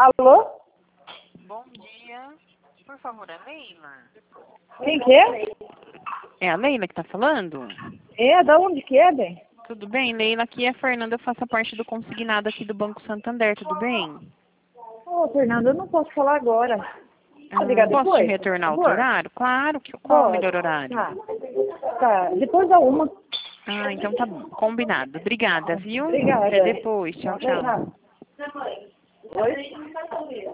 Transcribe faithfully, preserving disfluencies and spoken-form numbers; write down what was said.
Alô? Bom dia. Por favor, é Leila? Quem que é? É a Leila que tá falando? É, da onde que é, bem? Tudo bem, Leila? Aqui é a Fernanda, eu faço parte do consignado aqui do Banco Santander, tudo bem? Ô, Fernanda, eu não posso falar agora. Pode Ah, ligar posso depois? te retornar Por outro favor? horário? Claro, que qual é o Pode. melhor horário? Tá. Tá, depois da uma. Ah, então tá bom. Combinado. Obrigada, viu? Obrigada. Até depois. Tchau, Até tchau. já. Oi?